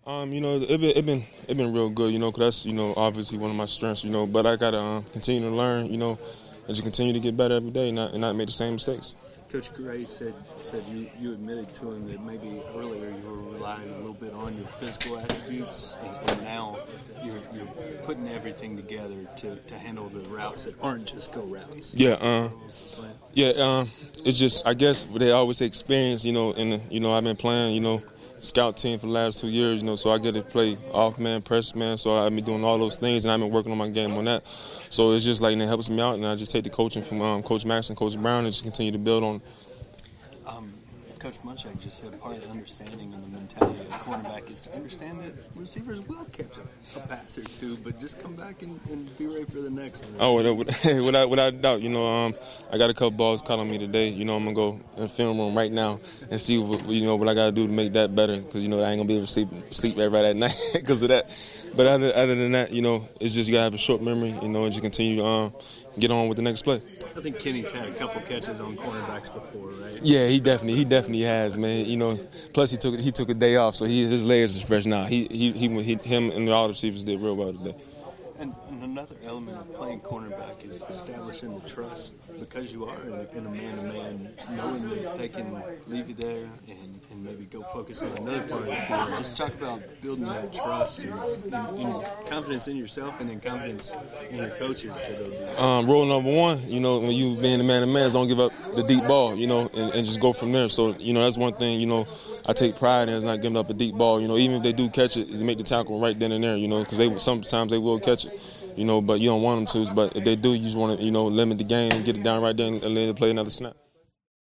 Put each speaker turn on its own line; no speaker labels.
It been real good, 'cause that's obviously one of my strengths, But I gotta continue to learn, and just continue to get better every day, and not make the same mistakes.
Coach Gray said you admitted to him that maybe earlier you were relying a little bit on your physical attributes, and now you're putting everything together to handle the routes that aren't just go routes.
Yeah, it's just, I guess they always say experience, and I've been playing, scout team for the last 2 years, so I get to play off man, press man, so I've been doing all those things, and I've been working on my game on that. So it's just like, it helps me out, and I just take the coaching from Coach Max and Coach Brown and just continue to build on.
Coach Munchak just said part of the understanding and the mentality of a cornerback is to understand that receivers will catch a pass or two, but just come back and be ready for the next one.
Oh, without a doubt. I got a couple balls caught on me today. I'm going to go in the film room right now and see what I got to do to make that better, because, I ain't going to be able to sleep right at night because of that. But other than that, it's just you got to have a short memory, and just continue to get on with the next play.
I think Kenny's had a couple catches on cornerbacks before, right?
Yeah, he definitely has, man. Plus he took a day off, so his legs is fresh now. Him and all the receivers did real well today.
And another element of playing cornerback is establishing the trust, because you are in a man-to-man, knowing that they can leave you there and maybe go focus on another part of the field. Just talk about building that trust and confidence in yourself, and then confidence in your coaches to go do that.
Rule number one, when you being a man-to-man, is don't give up the deep ball, and just go from there. So, that's one thing, I take pride in, is not giving up a deep ball. Even if they do catch it, is make the tackle right then and there, because sometimes they will catch it. But you don't want them to. But if they do, you just want to, limit the game and get it down right there and let them play another snap.